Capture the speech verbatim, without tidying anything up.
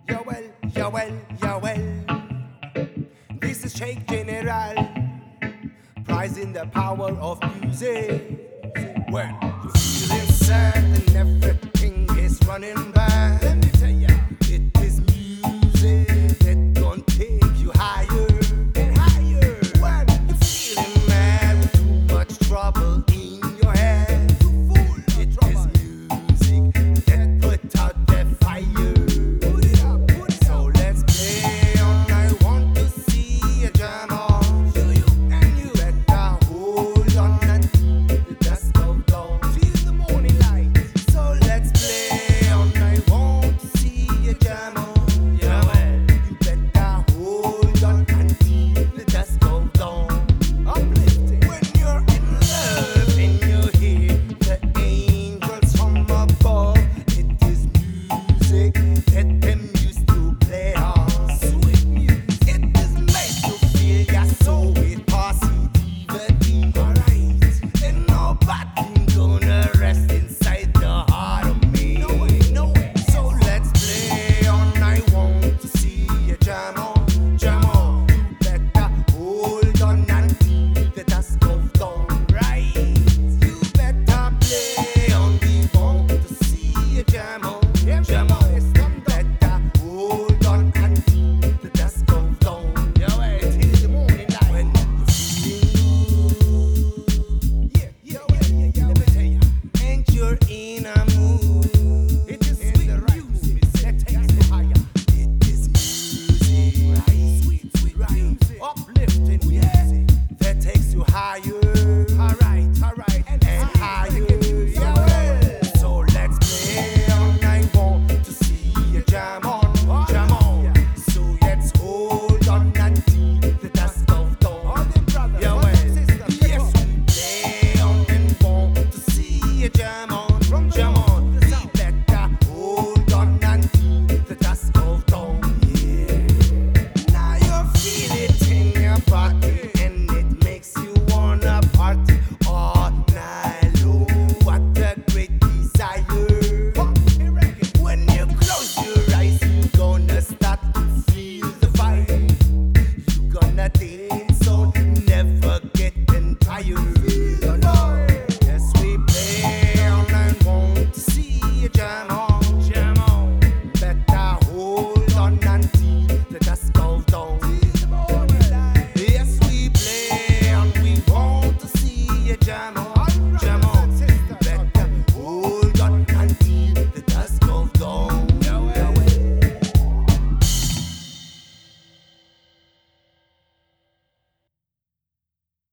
Yeah well, yeah well, yeah well. This is Shake General, prizing the power of music. When you feeling sad and everything is running bad, let me tell ya, it is music that gon' take you higher and higher. When you feeling mad with too much trouble in your head, it is music that put out the fire. Put it up, put it so up. Let's play on. I want to see a jam on. You, you, and you better hold on until the dusk of dawn. Till the morning light. So let's play on. I want to see a jam on. Yeah, well, you better hold on until the dusk of dawn. Uplifting. When you're in love and you hear the angels from above, it is music that them